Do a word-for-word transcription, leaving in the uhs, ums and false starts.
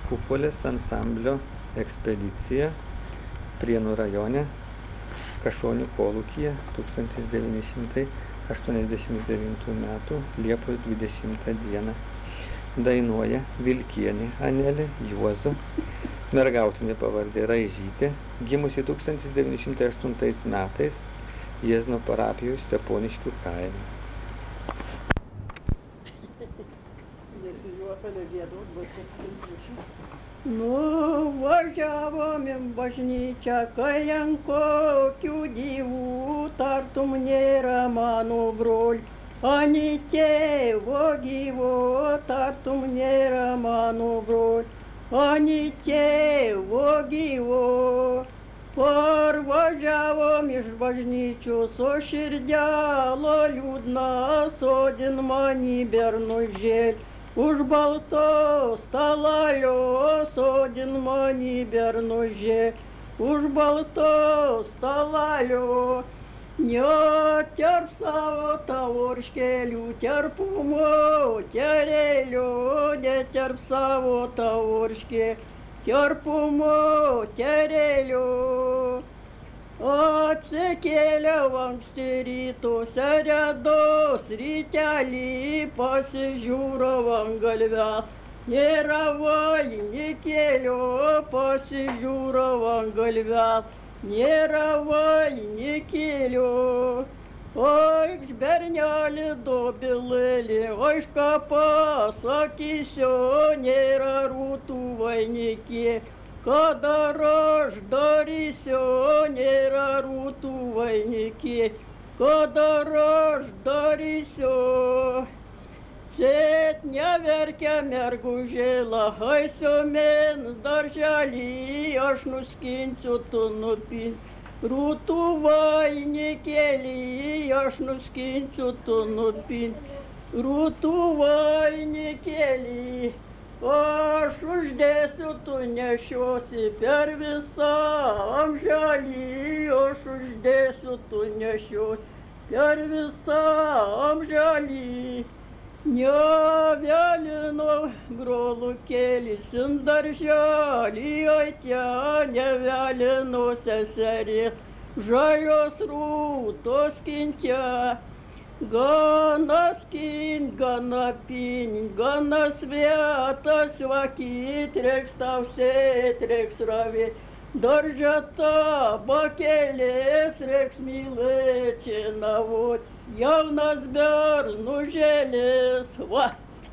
Kupolės ansamblio ekspedicija Prienų rajone Kašonių kolūkyje tūkstantis devyni šimtai aštuoniasdešimt devintų metų Liepos dvidešimtą dieną. Dainuoja Vilkienė Anelė Juozo, mergautinė pavardė Raižytė, gimusi tūkstantis devyni šimtai aštuntais metais Jiezno parapijos Steponiškių kaime. Nuvažiavom į bažnyčią, kai ant kokių dievų tartum nėra mano brol. Ani tėvo gyvo tartum nėra mano brol. Ani tėvo gyvo. Parvažiavom iš bažnyčios, o širdelo liūdna, sodin mani bernužėlį. Už balto stalalio sodin mani bernužėlį. Už balto stalalio neterp savo tavorškelių, terpumo terelio, neterp savo tavorškelių, terpumo terelio. Atsikėliau anksti ryto, seredos rytelį, pasižiūrau ant galvę, nėra vainikėlio, pasižiūrau ant galvę, nėra vainikėlio. Oi, berneli dobilėlį, oi, ką pasakysiu, nėra rūtų vainikėlio. Kada aš darysiu, nėra rūtų vainikėlio, kada aš darysiu. Cet neverkia mergužėla, eisiu mens darželį, aš nuskinsiu, tu nupinsi. Rūtų vainikėlį, aš nuskinsiu, tu nupinsi. Rūtų vainikėlį, aš uždėsiu, tu nešiosi per visą amželį, aš uždėsiu, tu nešiosi per visą amželį. Nevėlino brolukėlis in darželį, oi ten nevėlino seserė, žalios rūtos kinte. Gana skint, gana pint, gana svetas vakyt, reiks tau sėt, reiks ravėt. Darže tabakėlės, reiks mylėt šienavot, jaunas bernužėlis, va.